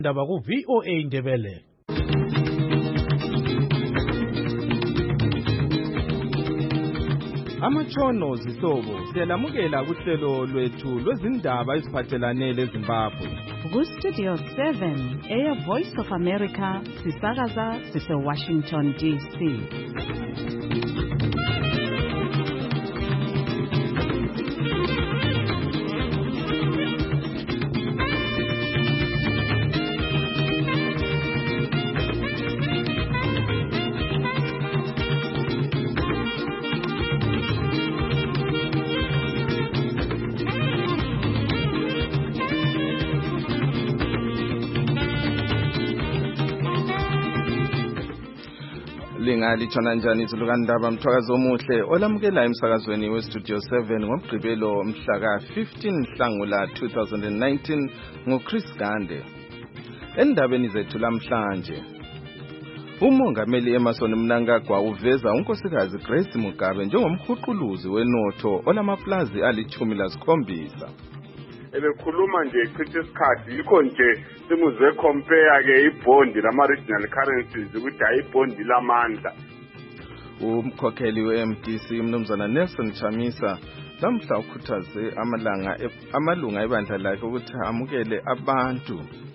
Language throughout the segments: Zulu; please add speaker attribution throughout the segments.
Speaker 1: Ndaba ku VOA Ndebele.
Speaker 2: Amatshono zihlobo siyalamukela kuhlelo lwethu lwezindaba eziphathelane leZimbabwe.
Speaker 3: Ku Studio 7 Air Voice of America sisakaza sise Washington DC.
Speaker 2: Lingalitshona njani izulukandaba mthwakazi omuhle olamukela emsakazweni weStudio 7 ngomgqibelo mhla ka-15 Nhlangula 2019 nguChris Gande. Endabeni zethu lamhlanje, uMongameli Emmerson Mnangagwa uveza unkosikazi Grace Mugabe njengomhuquluzi wenotho olamaplazi ali-17.
Speaker 4: Ebekhuluma nje ichitha isikhathi yikho nje simuzwe compare ke ibhondi lama regional currencies ukuthi ayibhondi lamandla.
Speaker 2: Umkhokheli we-MDC umnumzana Nelson Chamisa lamhla ukhuthaze amalunga ebandla lakhe ukuthi amukele abantu.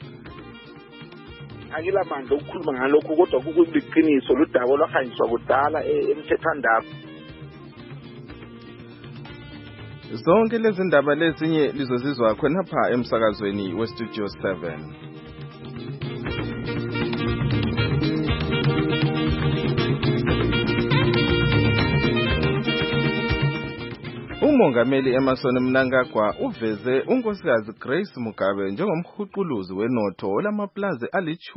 Speaker 5: Akilamandla ukukhuluma ngalokho kodwa kukuliqiniso ludaba olwahanjiswa kudala emthethandaba.
Speaker 2: Zonke lezi ndaba lezinye lizozizwa khonapha emsakazweni weStudio 7. uMongameli Emmerson Mnangagwa uveze unkosikazi Grace Mugabe njengomhuquluzi wenotho olamaplazi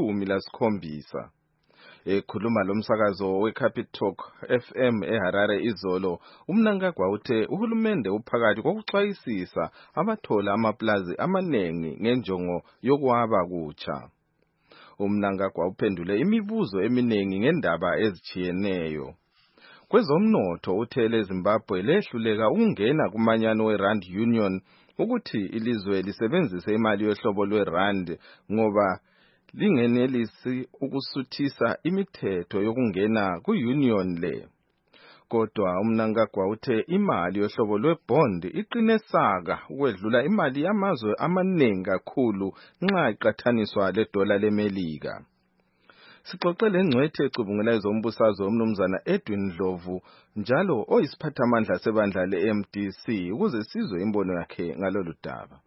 Speaker 2: ali-17. Ekhuluma lomsakazo weCapital FM eHarare izolo, uMnangagwa uthe uhulumende uphakathi kokuxwayisisa abathola amaplazi amanengi ngenjongo yokwaba kutsha. uMnangagwa uphendule imibuzo eminengi ngendaba ezijiyeneyo. Kwezomnotho uthe leZimbabwe lehluleka ukungena kumanyano weRand Union ukuthi ilizwe lisebenzise imali yohlobo lweRand ngoba lingenelisi ukusuthisa imithetho yokungena ku-union le. Kodwa uMnangagwa uthe imali yohlobo lwebond iqine saka ukwedlula imali yamazwe amaningi kakhulu nxa iqathaniswa ledola leMelika. Sixoxele ngcwethe ecubungula ezombusazwe umnumzana Edwin Ndlovu njalo oyisiphathamandla sebandla le-MDC ukuze sizwe imbono yakhe ngalolu daba.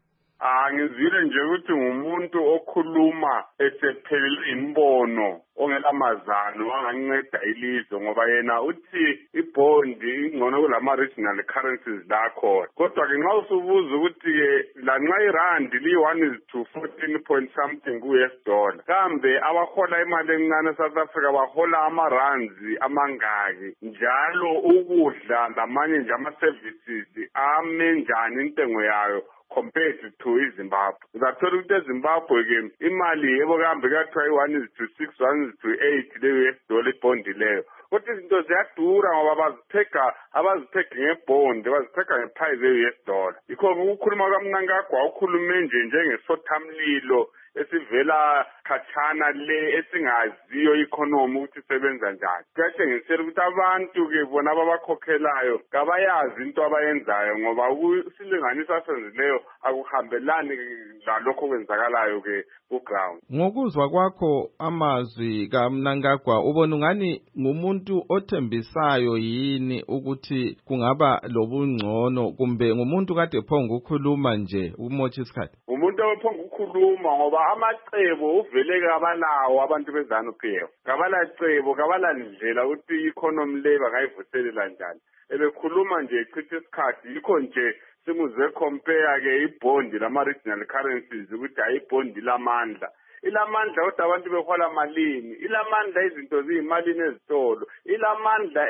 Speaker 4: Ngizwile nje ukuthi ngumuntu okhuluma esephelele imbono ongelamazano anganceda ilizwe ngoba yena uthi ibhondi ingcono kulama regional currencies lakho. Kodwa ke nxa usubuza ukuthi ke lanxa irand li-1:14 point something ku-US dollar, kambe abahola imali encane South Africa bahola ama-rands amangaki, njalo ukudla lamanye nje ama-services ame njani intengo yayo compared to iZimbabwe. Uzathola ukuthi eZimbabwe ke imali yebo kambe kuthiwa i-1:6 1:8 le-US dollar ibhondi leyo, kodwa izinto ziyadura ngoba abazithenga ngebhondi bazithenga ngeprice ye-US dollar. Yikho ukukhuluma kaMnangagwa ukhulume nje njengesothamlilo esivela khatshana le esingaziyo economy ukuthi isebenza njani. Kuyatshengisela ukuthi abantu ke bona ababakhokhelayo kabayazi into abayenzayo ngoba isilinganiso asenzileyo akuhambelani lalokho kwenzakalayo ke ku-ground.
Speaker 2: Ngokuzwa kwakho amazwi kaMnangagwa ubona ungani ngumuntu othembisayo yini ukuthi kungaba lobungcono kumbe ngumuntu kade phonga ukukhuluma nje umotsha isikhathi?
Speaker 4: Umuntu ophonga ukukhuluma ngoba amacebo uvele kabalawo abantu beZANU-PF. Kabalacebo, kabalandlela ukuthi i-economy le bangayivuselela njani. Ebekhuluma nje echitha isikhathi yikho nje simuzwe compare ke ibhondi lama regional currencies ukuthi ayibhondi lamandla. Ilamandla kodwa abantu behola malini? Ilamandla izinto ziyimalini ezitolo. Ilamandla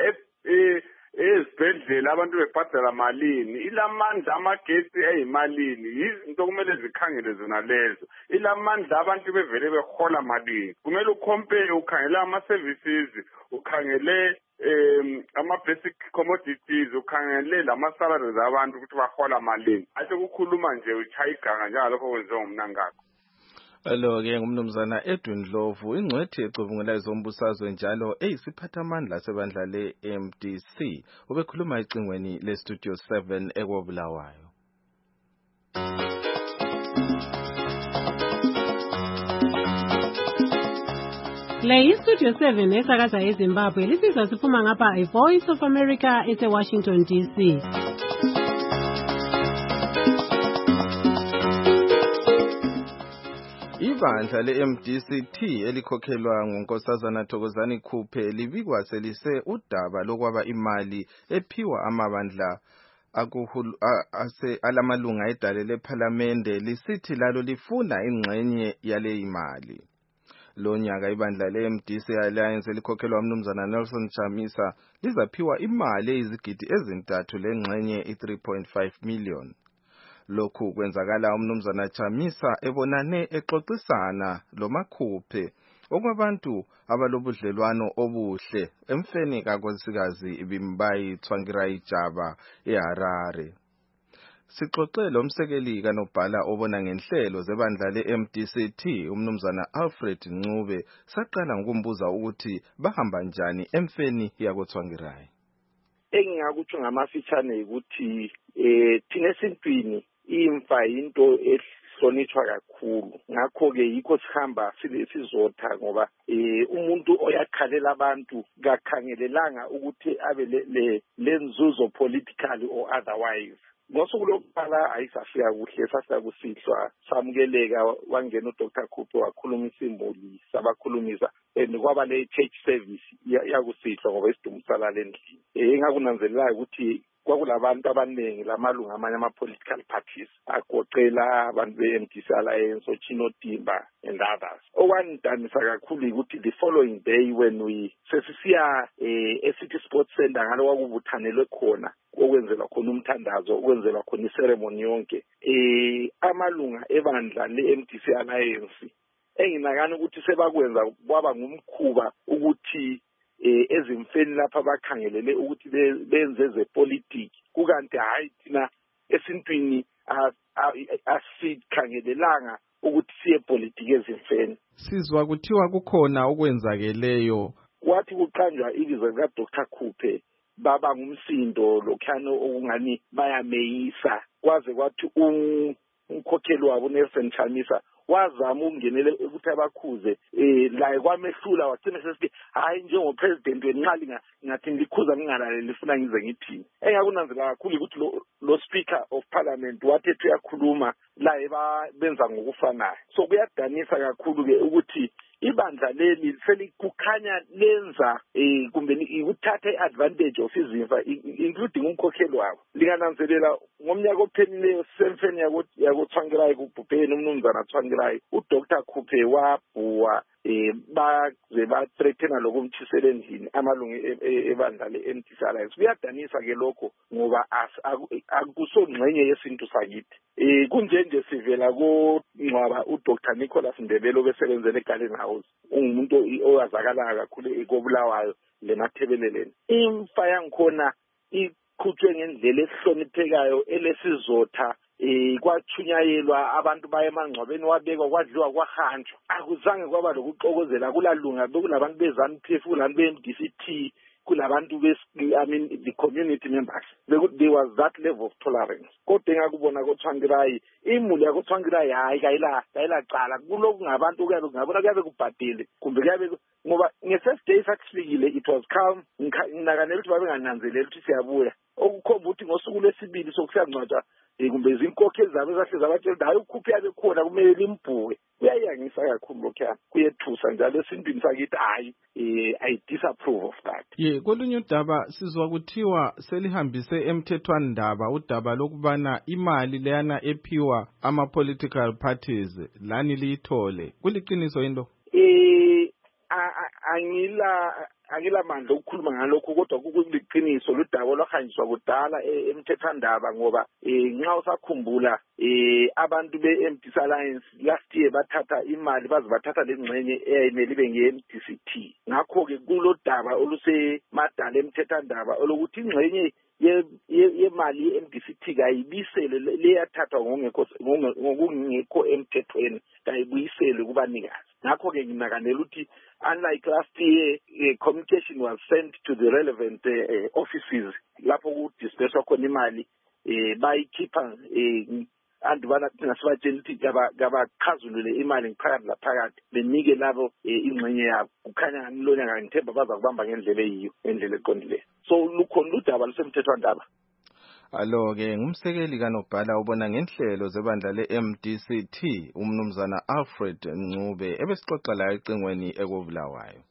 Speaker 4: ezibhedlela abantu bebhadala malini? Ilamandla amagesi eyimalini? Izinto kumele zikhangele zona lezo. Ilamandla abantu bevele behola malini? Kumele ucompare ukhangele ama-services, ukhangele ama-basic commodities, ukhangele lama-salaries abantu ukuthi bahola malini. Ase kukhuluma nje utshaya iganga njengalokho kwenziwa nguMnangagwa.
Speaker 2: Lo-ke ngumnumzana Edwin Dlovu, ingcwethi ecubungula ezombusazwe njalo eyisiphathamandla sebandla le-MDC. Ubekhuluma ecingweni le-Studio 7 eKobulawayo.
Speaker 6: Le iStudio 7 esakaza eZimbabwe lisizwa siphuma ngapha iVoice of America ese-Washington DC.
Speaker 2: Ibandla le-MDC-T elikhokhelwa nguNkosazana Thokozani Khuphe libikwa selise udaba lokwaba imali ephiwa amabandla alamalunga edale lephalamende lisithi lalo lifuna ingxenye yale imali. Lo nyaka ibandla le-MDC Alliance elikhokhelwa umnumzana Nelson Chamisa lizaphiwa imali eyizigidi ezintathu lengxenye i-3.5 million. Lokhu kwenzakala umnumzana Chamisa ebonane exoxisana loMakhuphe okwabantu abalobudlelwano obuhle emfeni kankosikazi Bimbayi Tsvangirai Jaba eHarare. Sixoxe lo msekeli kanobhala obona ngenhlelo zebandla le-MDC-T umnumzana Alfred Ncube saqala ngokumbuza ukuthi bahamba njani emfeni yakoTsvangirai.
Speaker 5: Engingakutsho ngamafitshane ukuthi thina esintwini imfa into ehlonitshwa kakhulu, ngakho-ke yikho sihamba sizotha ngoba umuntu oyakhalela abantu kakhangelelanga ukuthi abe lenzuzo politically or otherwise. Ngosuku lokuqala ayisafika kuhle, safika kusihlwa samukeleka, wangena uDr. Khuphe wakhuluma isimboli sabakhulumisa kwaba le church service yakusihlwa ngoba isidumbu salala endlini. Engakunanzelelayo ukuthi kwakulabantu abaningi lamalunga amanye ama-political parties agoqela abantu be-MDC Alliance, Chino Timba and others. Okwangidanisa kakhulu ukuthi the following day when sesisiya eCity Sports Center ngalo kwakubuthanelwe khona okwenzelwa khona umthandazo, okwenzelwa khona iceremony yonke, amalunga ebandla le-MDC Alliance enginakana ukuthi sebakwenza kwaba ngumkhuba ukuthi ezimfeni lapha bakhangelele ukuthi benze zepolitiki, kukanti hayi thina esintwini asikhangelelanga ukuthi siye politiki ezimfeni.
Speaker 2: Sizwa kuthiwa kukhona okwenzakeleyo.
Speaker 5: Kwathi kuqanjwa ibizo likaDr. Khuphe baba ngumsindo lokhano okungani bayameyisa, kwaze kwathi umkhokheli wabo Nelson Chamisa wazama ukungenele ukuthi abakhuze la kwamehlula wagcina sesithi hayi njengopresident wenqali ngathi ngikhuza ngingalaleli lifuna ngize ngithini. Engakunanzela kakhulu ukuthi lo speaker of parliament wathi uyakhuluma la benza ngokufanayo. So kuyadanisa kakhulu ke ukuthi ibandla leli selikukhanya lenza kumbe ikuthatha iadvantage of izimfa including umkhokheli wabo. Lingananzelela ngomnyaka ophelileyo semfeni yakoTsvangirai kubhubheni umnumzana Tsvangirai uDr. Khuphe wabhuwa baze bathreathena lokumthisela endlini amalungu ebandla le-MDC Alliance. Kuyadanisa ke lokho ngoba akusongxenye yesintu sakithi. Kunjenje sivela kongcwaba uDr. Nicholas Ndebele obesebenzele eGarden House, ungumuntu owazakala kakhulu eKobulawayo leMathebeleleni. Imfa yangikhona iqhutshwe ngendlela ehloniphekayo elesizotha, kwachunyayelwa abantu baye emangcwabeni wabekwa kwadliwa kwahanjwa. Akuzange kwaba lokuxokozela kulalunga, bekulabantu beZANU-PF, kulabantu be-MDC-T, kulabantu the community members. There was that level of tolerance. Kodwa engakubona koTsvangirai, imuli yakoTsvangirai hayi kayilacala kuloku ngabantu ngabona kuyabe kubhadile kumbe kuyabe ngoba nge-first day sakufikile it was calm. Nginakanela ukuthi babengananzeleli ukuthi siyabuya, okukhomba ukuthi ngosuku lwesibili sokusiyangcwatshwa kumbe izinkokheli zabo ezahle zabatshela hayi uKhuphe yabe khona kumele limbhuke. Kuyayangisa kakhulu lokho, kuyethusa njalo esintwini sakithi hayi I disapprove of that.
Speaker 2: Kolunye udaba sizwa kuthiwa selihambise emthethwandaba udaba lokubana imali leyana ephiwa ama-political parties lani liyithole. Kuliqiniso into?
Speaker 5: Angila mandla ukukhuluma ngalokho, kodwa kuliqiniso ludaba olwahanjiswa kudala emthethwandaba ngoba nxa usakhumbula abantu be-MDC Alliance last year bathatha imali baze bathatha lengxenye eyayimele ibe nge-MDC-T. Ngakho-ke kulodaba olusemadala emthethwandaba olokuthi ingxenye yemali ye-MDCT kayibisele leyathathwa ngokungekho emthethweni kayibuyisele kubanikazi. Ngakho-ke nginakanela ukuthi unlike last year, communication was sent to the relevant offices lapho kudisperswa khona imali bayikhipha andibana nginasibatshela ukuthi ngabachazulule imali ngiphakathi laphakathi benike labo ingxenye yabo. Kukhanya ngilona ngithemba baza kubamba ngendlela eyiyo, ngendlela eqondileyo. So lukhona udaba lusemthethwandaba.
Speaker 2: Alo-ke ngumsekeli kanobhala ubona ngenhlelo zebandla le-MDCT umnumzana Alfred Ncube ebesixoxa la ecingweni ekobulawayo.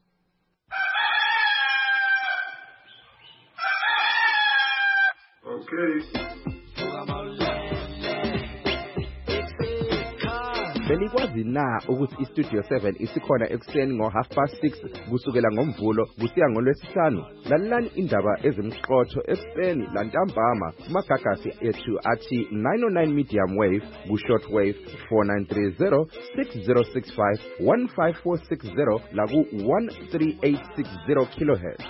Speaker 4: Okay.
Speaker 7: Benikwazi na ukuthi iStudio 7 isikhona ekuseni ngo6:30 kusukela ngoMvulo kusiya ngoLwesihlanu? Lalelani indaba ezimqotho ekuseni lantambama kumagagasi ethu athi 909 medium wave ku-short wave 4930 6065 15460 laku 13860 kilohertz.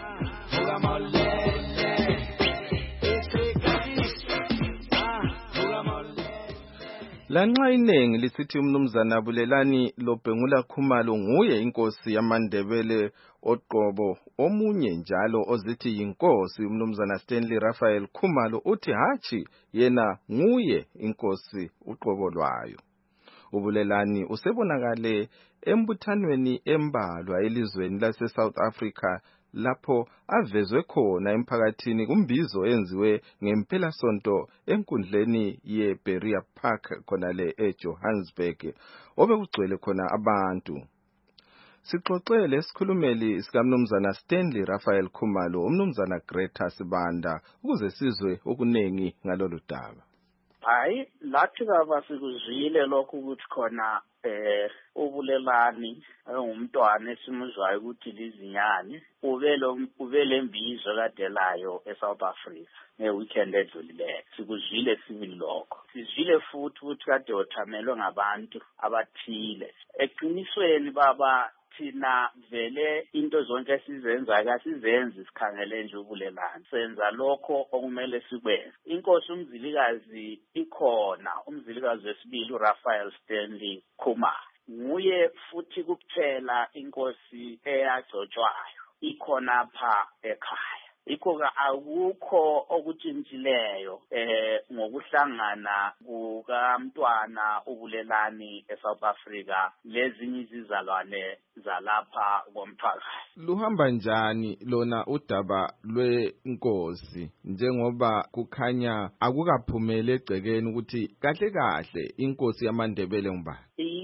Speaker 2: Lanxa inengi lisithi umnumzana Bulelani Lobhengula Khumalo nguye inkosi yamaNdebele oqobo, omunye njalo ozithi yinkosi umnumzana Stanley Raphael Khumalo uthi hachi yena nguye inkosi uqobo lwayo. uBulelani usebonakale embuthanweni embalwa elizweni lase South Africa lapho avezwe khona emphakathini kumbizo enziwe ngempela sonto enkundleni yeBerea Park khona le eJohannesburg obekugcwele khona abantu. Sixoxele isikhulumeli sikamnumzana Stanley Raphael Khumalo umnumzana Greta Sibanda ukuze sizwe okunengi ngalolu daba.
Speaker 8: Hayi lathi baba sikuzwile lokho ukuthi khona uBulelani ungumntwana esimuzwayo ukuthi lizinyane ubele mbizo kadelayo eSouth Africa ngeweekend edlulileyo. Sikuzwile sibili lokho. Sizwile futhi ukuthi kade othamelwe ngabantu abathile. Eqinisweni baba thina vele into zonke esizenza kasizenzi sikhangele nje uBulelani. Senza lokho okumele sikwenze. Inkosi umzilikazi ikhona, umzilikazi wesibili uRaphael Stanley Khumalo. Nguye futhi kuphela inkosi eyagcotshwayo ikhona apha ekhaya. Ikho-ke akukho okutshintshileyo ngokuhlangana kukamntwana uBulelani eSouth Africa lezinye izizalwane zalapha komphakathi.
Speaker 2: Luhamba njani lona udaba lwenkosi njengoba kukhanya akukaphumele egcekeni ukuthi kahle kahle inkosi yamaNdebele ngubani?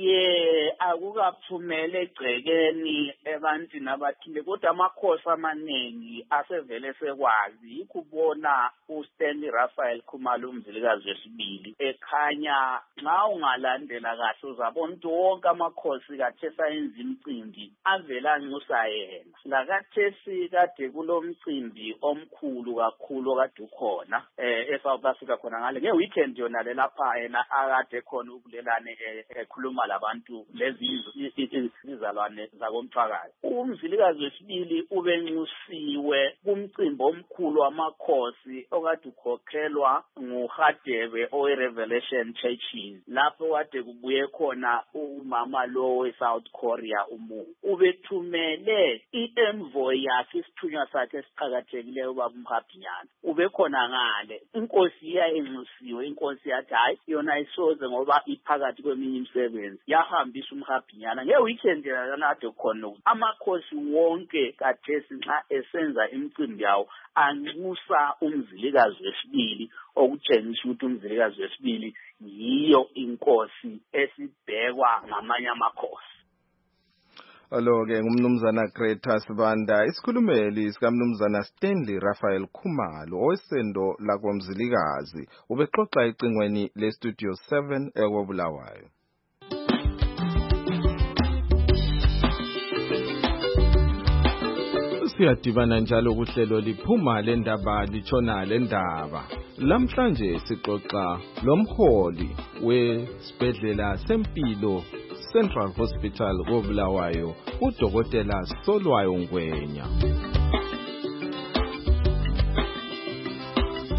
Speaker 2: Akukaphumele egcekeni ebantwini abathile kodwa amakhosi amaningi asevele sekwazi ikubona uStanley Raphael Khumalo umzilikazi wesibili ekhanya nxa ungalandela kahle uzabona ukuthi wonke amakhosi kathesa yenza imicimbi avela nxusa yena. Lakathesi kade kulomcimbi omkhulu kakhulu okade ukhona eSouth Africa khona ngale ngeweekend yona lapha yena akade khona uBulelani ekhuluma labantu izizalwane zakomphakathi. Umzilikazi wesibili ubenxusiwe kumcimbi omkhulu wamakhosi okade ukhokhelwa nguHadebe oweRevelation Churches lapho kade kubuye khona umama lo weSouth Korea ubethumele i-envoy yakhe isithunywa sakhe esiqhakathekileyo ubaba uMkhabhinyana ubekhona ngale. Inkosi iyayenxusiwe, inkosi yathi hayi yona isoze ngoba iphakathi kweminye imisebenzi yahambisa uMkhabhinyana ngeweekend yakade khona. Amakhosi wonke kathesi nxa esenza imicimbi yawo anxusa umzilikazi wesibili okutshengisa ukuthi umzilikazi wesibili yiyo inkosi esibhekwa ngamanye amakhosi. Alo-ke ngumnumzana Greta Sibanda isikhulumeli sikamnumzana Stanley Raphael Khumalo owesendo lakomzilikazi ubexoxa ecingweni leStudio 7 ekobulawayo. Siyadibana njalo kuhlelo liphuma lendaba litshona lendaba. Lamhlanje sixoxa lomholi wesibhedlela sempilo Central Hospital kobulawayo uDokotela Solwayo Ngwenya.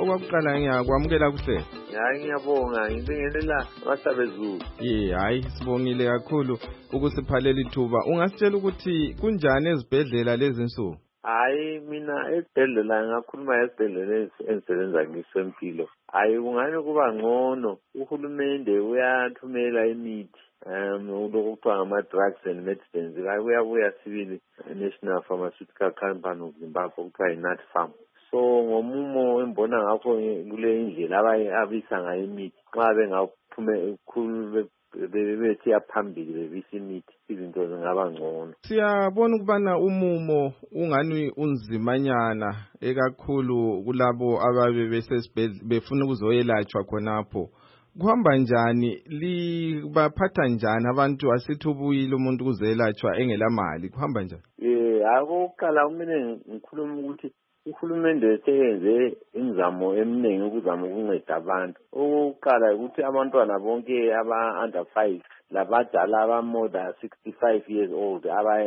Speaker 2: okwakuqala ngiyakwamukela kuhle.
Speaker 9: Hayi ngiyabonga ngibingelela abahlabezulu.
Speaker 2: Hayi sibongile kakhulu ukusiphalela ithuba. Ungasitshela ukuthi kunjani ezibhedlela lezi insuku?
Speaker 9: Hayi mina esibhedlela ngakhuluma esibhedlela engisebenza kiso empilo. Hayi kungani kuba ngcono. Uhulumende uyathumela imithi lokuthiwa ngama-drugs and medicines. Uyabuya sibili National Pharmaceutical Company of Zimbabwe okuthiwa yi-NatFarm. So ngomumo wembona ngakho kule indlela abisa ngayo imithi nxa bengaphume bethiya phambili bebisa imithi izinto zingaba ngcono.
Speaker 2: Siyabona ukubana umumo ungani unzimanyana ekakhulu kulabo ababe besesibhedlela befuna ukuzoyelatshwa khonapho. Kuhamba njani libaphatha njani abantu asithi ubuyile umuntu kuzelatshwa engelamali kuhamba njani?
Speaker 9: Akokuqala kumele ngikhuluma ukuthi uhulumende seyenze imizamo eminingi ukuzama ukunceda abantu. Okokuqala ukuthi abantwana bonke aba-under 5 labadala aba-more than 65 years old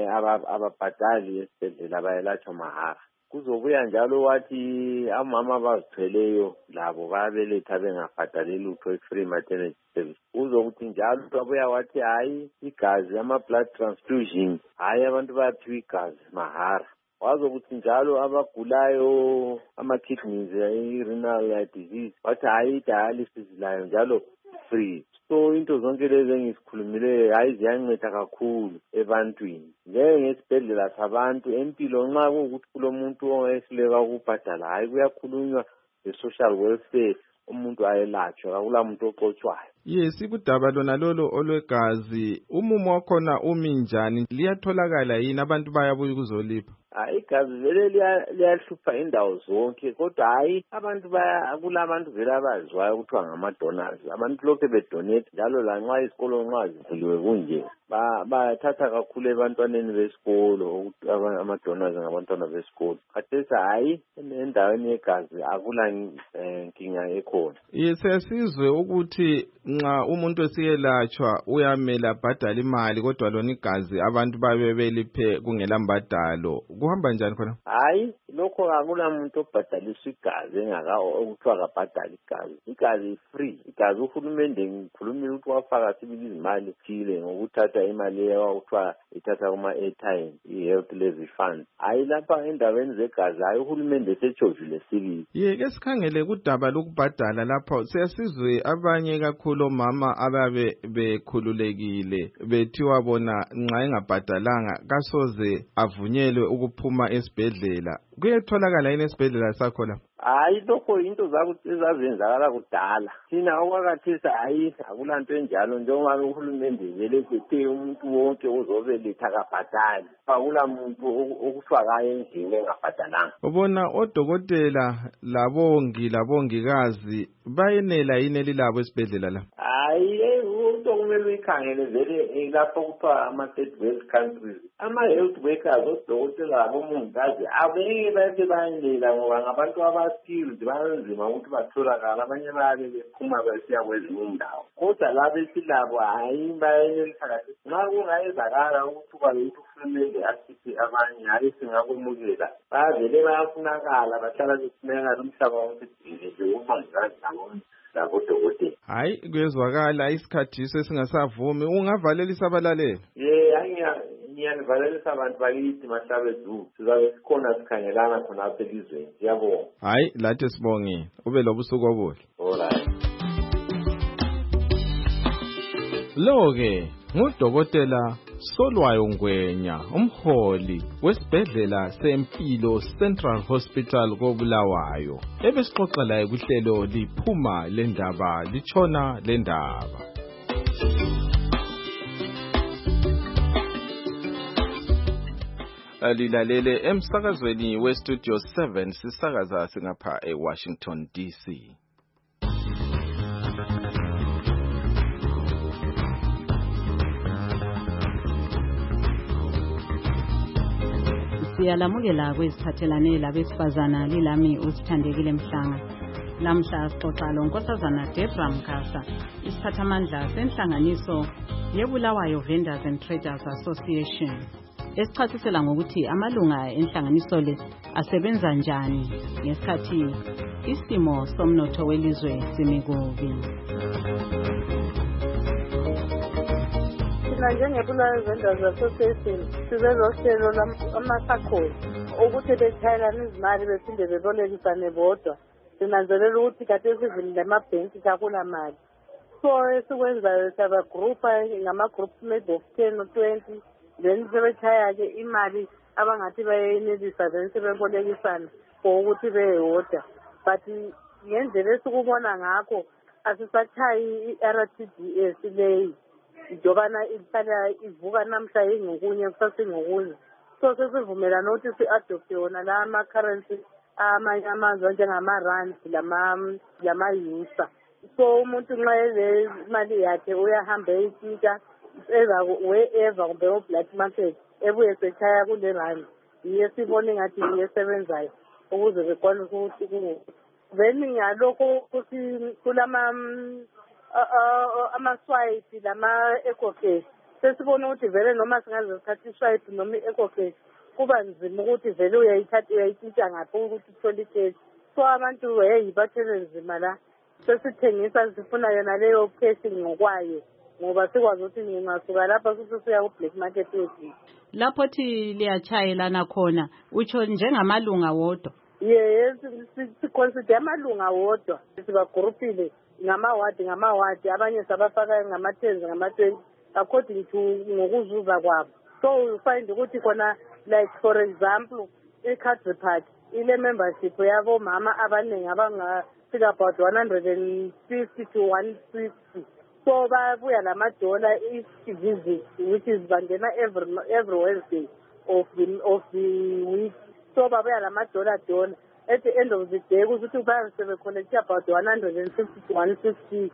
Speaker 9: ababhadali esibhedlela bayelatshwa mahara. Kuzobuya njalo wathi amama abazithweleyo labo bayabeletha bengabhadali lutho free maternity service. Uzokuthi njalo babuya wathi hayi igazi ama-blood transfusion hayi abantu bayaphiwa igazi mahara. Wazokuthi njalo abagulayo ama-kidneys i-renal disease wathi hayi dialysis layo njalo free. So into zonke lezi engisikhulumileyo hayi ziyanceda kakhulu ebantwini. Njengesibhedlela sabantu empilo nxa kuwukuthi kulomuntu ongehluleka ukubhadala hayi kuyakhulunywa nge-social welfare umuntu ayelatshwa akula muntu oxotshwayo.
Speaker 2: Yes, kudaba lona lolo olwegazi umumo wakhona umi njani liyatholakala yini abantu bayabuya ukuzolipha?
Speaker 9: Igazi vele liyahlupha indawo zonke kodwa hayi abantu kulabantu vele abazwayo kuthiwa ngama-donors. Abantu lokhu bedonate njalo lanxa isikolo nxa zivuliwe kunje bathatha kakhulu ebantwaneni besikolo ama-donors ngabantwana besikolo. Khathesi hayi endaweni yegazi akula nkinga ekhona.
Speaker 2: Siyasizwe ukuthi nxa umuntu esiyelatshwa uyamela abhadala imali kodwa lona igazi abantu babe beliphe kungela mbadalo. Kuhamba njani khona?
Speaker 9: Hayi lokho akula muntu obhadaliswa igazi okuthiwa kabhadali igazi. Igazi free. Igazi uhulumende ngikhulumile ukuthi wafaka sibili izimali thile ngokuthatha imali ekuthiwa ithatha kuma-airtime i-health levy fund. Hayi lapha endaweni zegazi hayi uhulumende setshojile sibili.
Speaker 2: Ke sikhangele kudaba lokubhadala lapho siyasizwe abanye kakhulu omama ababe bekhululekile bethiwa bona nxa engabhadalanga kasoze avunyelwe ukuphuma esibhedlela. Kuyatholakala yini esibhedlela sakhona?
Speaker 9: Hayi lokho into ezazenzakala kudala. Thina okwakathesi hayi akulanto enjalo njengoba uhulumende vele ethe umuntu wonke uzobeletha akabhadali. Akula muntu okufaka endlini engabhadalanga.
Speaker 2: Ubona odokotela labongikazi bayenela yini elilabo esibhedlela la?
Speaker 9: Hayi into kumele uyikhangele vele lapho kuthiwa ama-third world countries. Ama-health workers odokotela labomongikazi abeke baye bayenela ngoba ngabantu aba-skilled banzima ukuthi batholakala. Abanye bayabe bephuma besiya kwezinye indawo. Kodwa labo esilabo hayi bayenelisa kahle. Nxa kungayenzakala ukuthi uhulumende asithi abanye hayi singakwemukela. Bavele bayafunakala bahlala befunakala umhlaba wonke jikelele omongikazi labodokotela.
Speaker 2: Hayi kuyezwakala isikhathi sesingasavumi. Ungavalelisa abalaleli?
Speaker 9: Ngiyanivalelisa abantu bakithi Mahlabezulu. Sizabe sikhona sikhangelana khona apha elizweni. Ngiyabonga.
Speaker 2: Hayi lathi sibongile. Ube lobusuku obuhle.
Speaker 9: Alright.
Speaker 2: Lo-ke ngudokotela Solwayo Ngwenya, umholi wesibhedlela sempilo Central Hospital koBulawayo. Ebesixoxa laye kuhlelo liphuma lendaba litshona lendaba. Lilalele emsakazweni weStudio 7 sisakaza singapha eWashington DC.
Speaker 3: Siyalamukela kweziphathelane labesifazana lilami usithandekile Mhlanga. Lamhla sixoxa lonkosazana Debra Mkasa, isiphathamandla senhlanganiso yeBulawayo Vendors and Traders Association. Esichasisela ngokuthi amalunga enhlanganiso le asebenza njani ngesikhathi isimo somnotho welizwe simi kubi.
Speaker 10: Thina njenge-Bulawayo Vendors Association sibezohlelo lwamasakhozi ukuthi betshayelana izimali bephinde bebolekisane bodwa. Sinanzelela ukuthi kade sivulile amabhenki kakula mali. So esikwenzayo siyabagrupa ngama-groups maybe of 10 or 20, then sebetshaya-ke imali abangathi bayenelisa then sebebolekisana for ukuthi beyodwa. But ngendlela esikubona ngakho asisachayi i-RTGS leyi njobana ihlala ivuka namhla ingokunye kusasa ingokunye. So sesivumelana ukuthi si-adopte wona la ama-currency amanye amazwe njengama-rand lama-yusa. So umuntu nxa ele imali yakhe uyahamba eyitshintsha wherever kumbe o-black market ebuye sechaya kule rand. Yiyo sibone ngathi iyesebenzayo ukuze bekwanise ukuthi kungoku. Then ngalokho ukuthi ama-swipe lama-ecocash sesibona ukuthi vele noma singaze sithathe i-swipe noma i-ecocash kuba nzima ukuthi vele uyayitshintsha ngaphi ukuthi uthole i-cash. So abantu bathele nzima la sesithengisa sifuna yona leyo cash ngokwayo ngoba sikwazi ukuthi ngingasuka lapha futhi siya ku-black market yethu.
Speaker 3: Lapho thi liyachayelana khona utsho njengamalunga wodwa?
Speaker 10: Yes, siconsider amalunga wodwa sibagrupile ngamawadi abanye sabafaka ngama-10 ngama-20 according to ngokuzuza kwabo. So you find ukuthi khona like for example i-Cadre Park ile membership yabo mama abaningi abangafika about 150 to 150. So babuya lamadola each visit which is bangena every Wednesday of the week. So babuya lamadola at the end of the day ukuthi bayabe collect about 150 to 150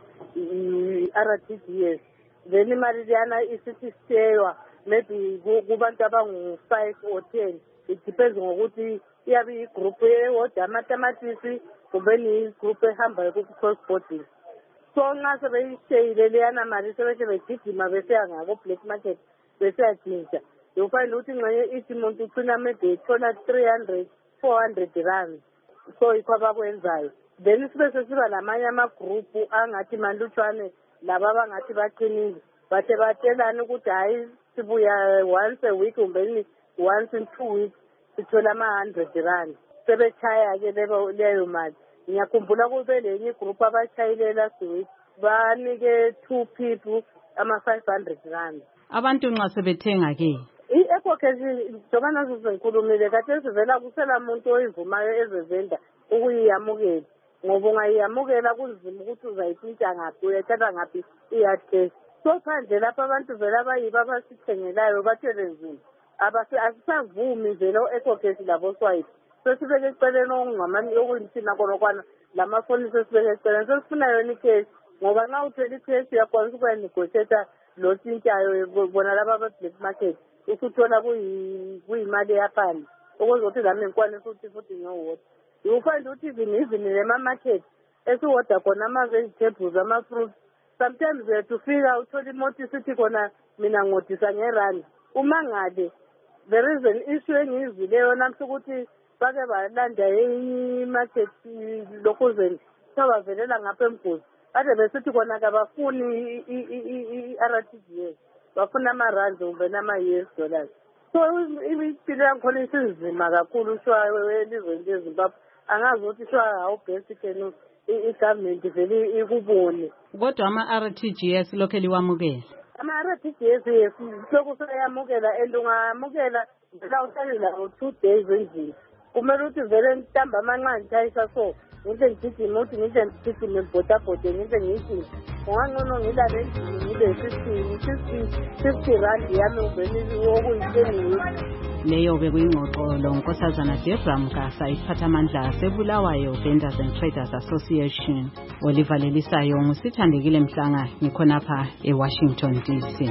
Speaker 10: RTGS. Then imali liyana isithi staywa maybe kubantu abangu-5 or 10. It depends ngokuthi iyabe igroup eyodwa amatamatisi kumbe ni igroup ehambayo ku-cross boarding. So nxa sebeyisheyile leyana mali sebethe begijima beseya ngako-black market beseyajintsha. You find ukuthi ngxenye ithi muntu ucina maybe ethola 300, 400 rand. So yikho abakwenzayo. Then sibe sesiba lamanye amagrupu angathi manlutshwane laba abangathi baqinile. Bathe batshelana ukuthi hayi sibuya once a week kumbe once in 2 weeks sithola ama-100 rand. Sebechaya-ke leyo mali. Ngiyakhumbula kube lenye igroup abachayilela last week banike 2 people ama-500 rand.
Speaker 3: Abantu nxa sebethenga-ke
Speaker 10: i-ecocash njengoba nazo sengikhulumile kade sivela kusela muntu oyivumayo ezevenda ukuyiyamukela ngoba ungayiyamukela kunzima ukuthi uzayitshintsha ngaphi uyathatha ngaphi i-hard cash. So phandle lapho abantu vele abayibo abasithengelayo bathele nzima asisavumi vele o-ecocash labo-swipe. Sesibeke eceleni okuyimthina konokwana lamafoni sesibeke eceleni sesifuna yona i-cash ngoba nxa uthwele i-cash uyakwanisa ukuyanegotiata lo tshintshayo bona laba aba-black market usuthola kuyimali eyaphandle okwenza ukuthi lami ngikwanisa ukuthi futhi ngiyowodwa. You find ukuthi even nema-market esiwodwa khona ama-vegetables ama-fruits sometimes uyatufika uthole imoto isithi khona mina ngodisa ngerandi. Uma ngale there is an issue engiyizileyo namhla ukuthi bake balanda i-market lokhuzeni sabavelela ngapha emgozi kade besithi khona kabafuni i-RTGS bafuna ama-rand kumbe nama-US dollars. So impilo yakhona isinzima kakhulu shwa elizweni leZimbabwe. Angazi ukuthi shwa how basic i-government vele ikubone.
Speaker 3: Kodwa ama-RTGS lokhu liwamukela?
Speaker 10: Ama-RTGS yes lokhu sayamukela and ungamukela vela uhlale lawo 2 days endlini. Kumele ukuthi vele ntamba amanxa ngitshayisa so ngihle ngigijime ukuthi ngihle ngigijime ngibhodabhode ngihle ngiyishini ungangcono ngilale endlini ngibe 50 rand yami uvele okuyithenini.
Speaker 3: Leyo bekuyingxoxo lo Nkosazana Debra Mgasa isiphathamandla seBulawayo Vendors and Traders Association. Oliver Lelisayo ngusithandekile Mhlanga ngikhonapha eWashington DC.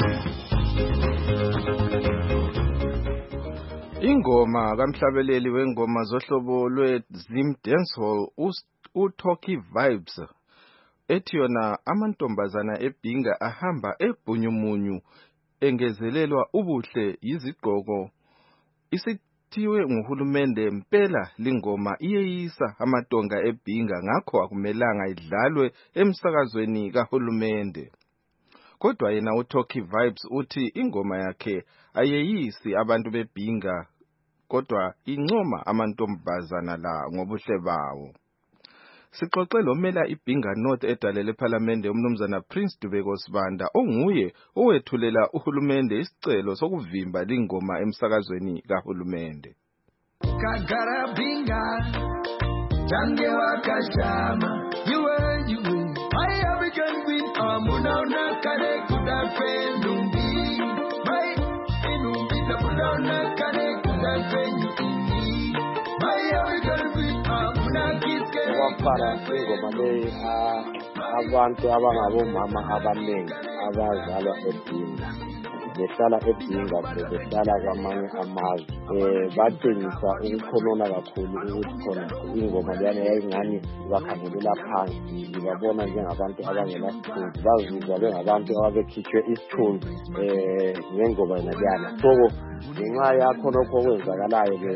Speaker 2: Ingoma kamhlabeleli wengoma zohlobo lwe-Zim Dancehall uTalkie Vibes ethi yona amantombazana ebhinga ahamba ebhunyumunyu engezelelwa ubuhle yizigqoko kuthiwe nguhulumende mpela lingoma iyeyisa amatonga ebhinga ngakho akumelanga idlalwe emsakazweni kahulumende. Kodwa yena uTalkie Vibes uthi ingoma yakhe ayeyisi abantu bebhinga kodwa incoma amantombazana la ngobuhle bawo. Sixoxe lomela ibhinga North edalele eParliament umnumzana Prince Dubeko Sibanda onguye owethulela uhulumende isicelo sokuvimba lingoma emsakazweni kahulumende.
Speaker 11: Kagara binga jange wakashama you I African queen amuna na kare kudapendumbi my inumbi tapuna kare kudapendumbi my African queen amuna kiske
Speaker 12: wapara ingoma le abantu abangabomama abanengi abazalwa ebhinga behlala ebhinga behlala kwamanye amazwe batshengisa ukukhonona kakhulu ukuthi khona ingoma leyana yayingani bakhangelela phansi babona njengabantu abangela sithunzi bazizwa bengabantu ababekhitshwe isithunzi ngengoma leyana. So ngenxa yakho lokho okwenzakalayo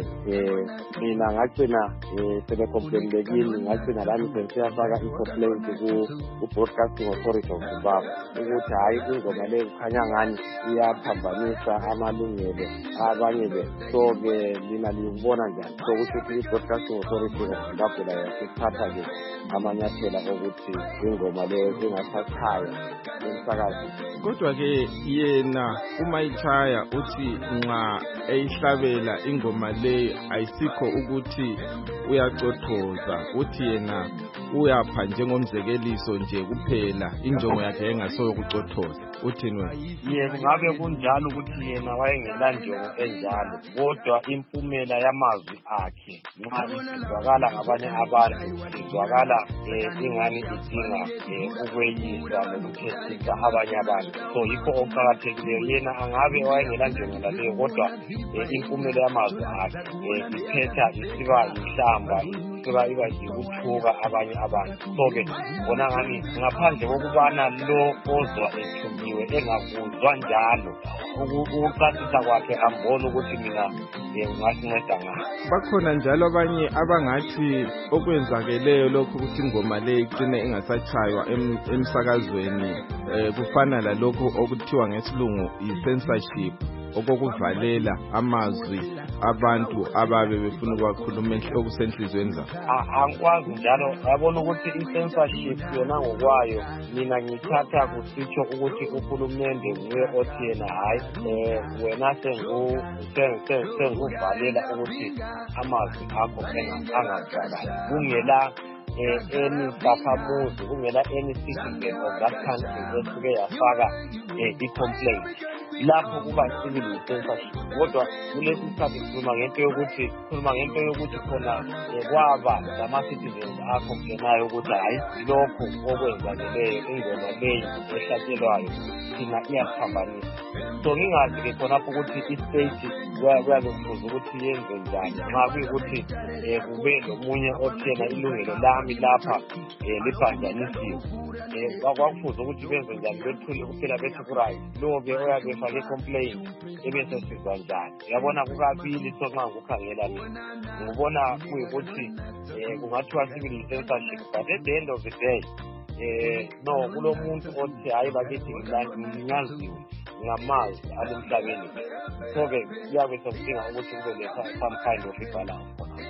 Speaker 12: mina ngagcina sebecomplainekile ngagcina lami sesiyafaka i-complaint ku-Broadcasting Authority of Zimbabwe ukuthi hayi ingoma le kukhanya ngani iyaphambanisa amalungelo abanye so-ke mina libona njani sokuthi i-Broadcasting Authority of Zimbabwe layo sithatha-ke amanyathela okuthi ingoma leyo ingasachaya emsakazi.
Speaker 2: Kodwa-ke yena uma ichaya uthi nxa eyihlabela ingoma le ayisikho ukuthi uyacothoza uthi yena uyapha njengomzekeliso nje kuphela injongo yakhe engasoyo ukucothoza. Uthini wena?
Speaker 12: Yebo ngabe kunjalo ukuthi yena wayengela njongo enjalo kodwa impumela yamazwi akhe nxa izwakala ngabanye abantu izwakala ingani idinga ukweyisa nokuthethisa abanye abantu. So yikho okuqakathekileyo yena angabe wayengela njongo laleyo kodwa impumela yamazwi akhe iphetha isiba yihlamba isiba iba yikuthuka abanye abantu. So-ke bona ngani ngaphandle kokubana lo ozwa ethumbiwe engakuzwa njalo ukucacisa kwakhe ambona ukuthi mina ngasinceda ngayo.
Speaker 2: Bakhona njalo abanye abangathi okwenzakeleyo lokho ukuthi ingoma le igcine ingasachaywa emsakazweni kufana lalokho okuthiwa ngesilungu i-censorship okokuvalela amazwi abantu ababe befuna ukwakhuluma okusenhlizweni zabo.
Speaker 12: Angikwazi njalo yabona ukuthi i-censorship yona ngokwayo mina ngithatha kusitsho ukuthi uhulumende nguye othi yena hayi wena senguvalela ukuthi amazwi akho angazwakali kungela any sakhamuzi kungela any citizen of that country esuke yafaka i-complaint lapho kuba civil censorship. Kodwa kulesi sikhathi sikhuluma ngento yokuthi khona kwaba lama-citizens acomplainayo ukuthi hayi lokho okwenzakeleyo ingoma leyi ehlatshelwayo thina iyasiphambanisa. So ngingazi-ke khonapho ukuthi i-state kuyabe kufuze ukuthi yenze njani nxa kuyikuthi kube nomunye othi yena ilungelo lami lapha libhanjanisiwe kwakufuze ukuthi benze njani bethule kuphela bethi kuright lo-ke oyabe efake complaint ebese sizwa njani. Uyabona kukabili so nxa ngukhangela mina ngibona kuyikuthi kungathiwa civil censorship but at the end of the day no kulo muntu othi hayi bakithi nginyaziwe ngamazwi alomhlabeni. So-ke kuyabe sokudinga ukuthi kube some kind of balance.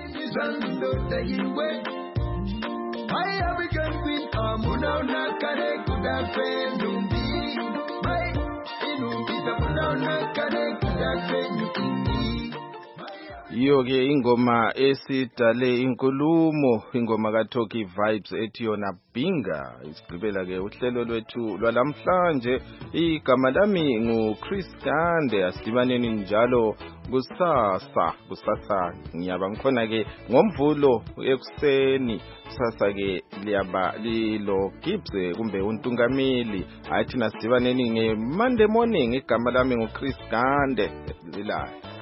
Speaker 12: My African queen amuna unakare kudapendumbi my inumbi tapuna unakare kudapendumbi.
Speaker 2: Iyo-ke ingoma esidale inkulumo ingoma kaTalkie Vibes ethi yona bhinga. Isigqibela-ke uhlelo lwethu lwalamhlanje. Igama lami nguChris Kande. Asidibaneni njalo kusasa ngiyaba ngikhona-ke ngomvulo ekuseni. Kusasa-ke liyaba lilo Gibbs kumbe untungameli. Hayi thina sidibaneni nge-Monday morning. Igama lami nguChris Kande. Lilayo.